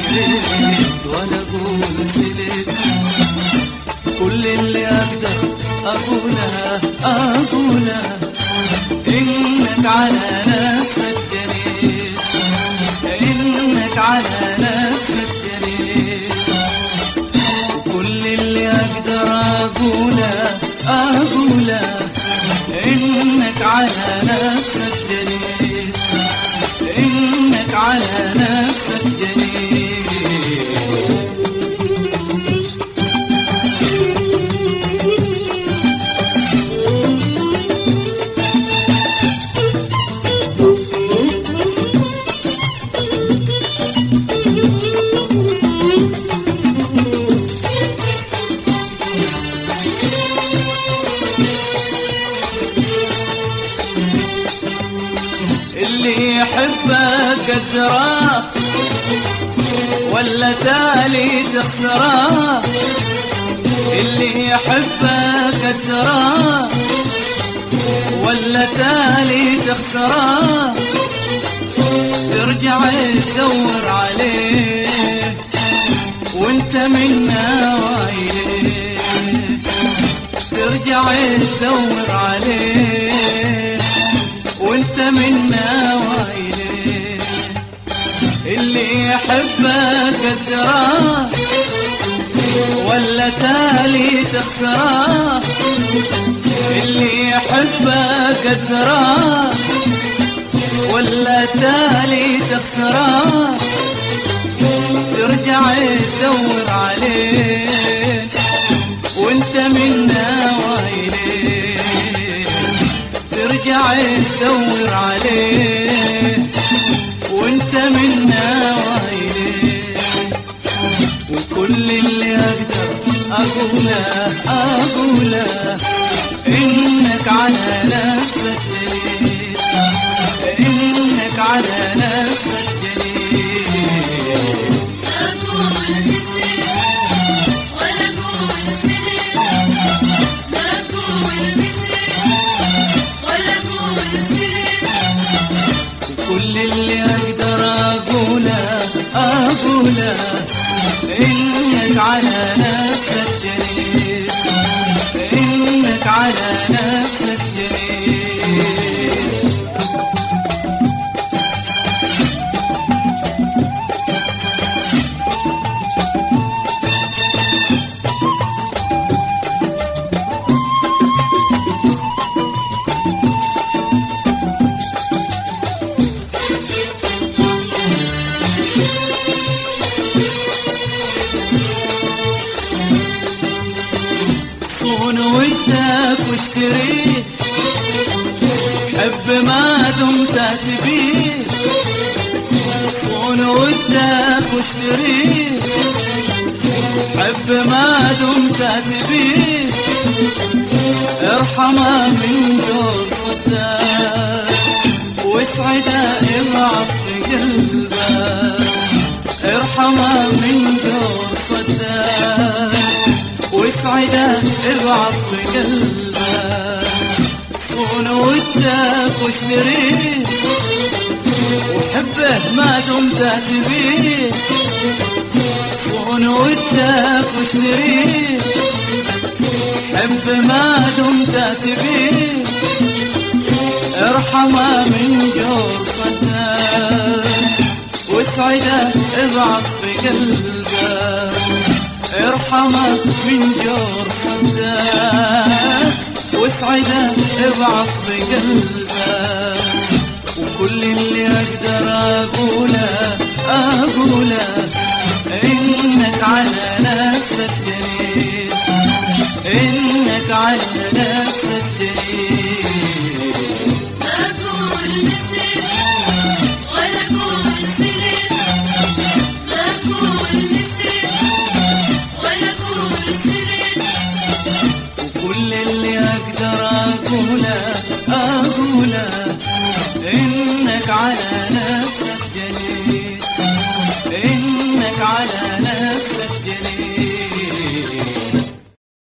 جريت ولا أقول سليت. كل اللي أقدر أقوله إنك على نفسك جريت، إنك على نفسك جريت. وكل اللي أقدر أقوله إنك على نفسك جريت، إنك على نفسك جريت. اللي يحبك قدره ولا تالي تخسره، اللي يحبك قدره ولا تالي تخسره. ترجع تدور عليه وانت من نوايله، ترجع تدور عليه وانت من نوايله. اللي يحبك قدره ولا تالي تخسره، اللي يحبك قدره ولا تالي تخسره. ترجع تدور عليه وانت من نوايله، ترجع تدور عليه وانت من نوايله. وكل اللي اقدر اقوله انك على نفسك جريت، انك على نفسك جريت. كل اللي اقدر اقوله انك على نفسك جريت، انك على نفسك جريت. صون ودك واشتريه، حب ما دمت تبيه. صون ودك واشتريه، حب ما دمت تبيه. ارحمه من جور صدك واسعده ابعث في قلبك. ارحمه من جور صدك واسعده ابعث في قلبك. صون ودك واشتريه، وحبه ما دمت تبيه. صون ودك واشتريه، حب ما دمت تبيه. ارحمه من جور صدك واسعده ابعث في قلبك. ارحمه من جور صدك واسعده ابعث بقلبك. وكل اللي اقدر اقوله انك على نفسك جريت،